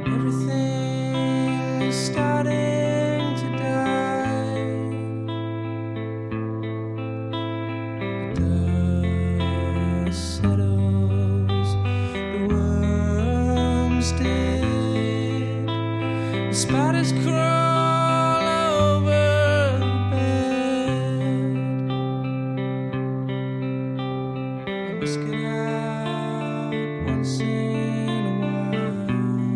Everything is starting to die. Dust settles, the worms dig, the spiders crawl over the bed. I must get out.